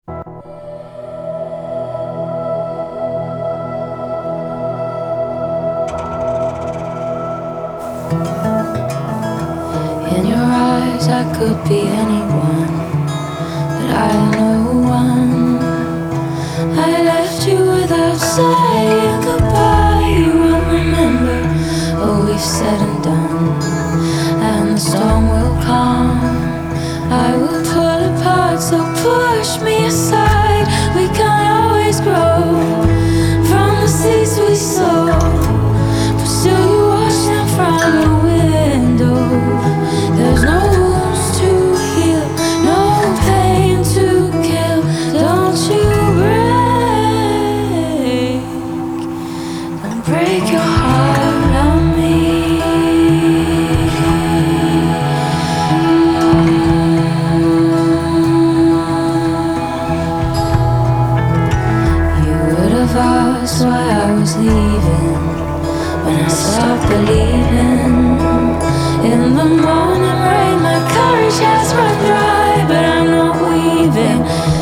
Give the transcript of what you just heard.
In your eyes I could be anyone, but I am no one. I left you without saying goodbye. You won't remember all we've said and done, and the storm will come. I will pull apart, so push me aside. We can't always grow from the seeds we sow, but still you watch them from the window. There's no wounds to heal, no pain to kill. Don't you break your heart on me. You would have asked why I was leaving when I stopped believing. In the morning rain, my courage has run dry, but I'm not weaving.